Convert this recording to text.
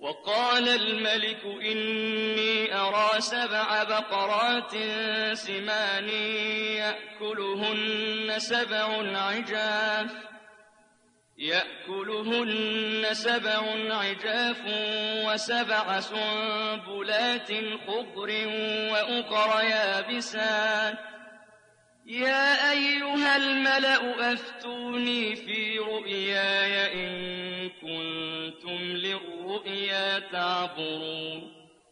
وقال الملك إني أرى 7 بقرات سمان يأكلهن 7 عجاف و7 سنبلات خضر وأخر يابسات يا أيها الملأ أفتوني في رؤياي إن كنتم للرؤيا تعبرون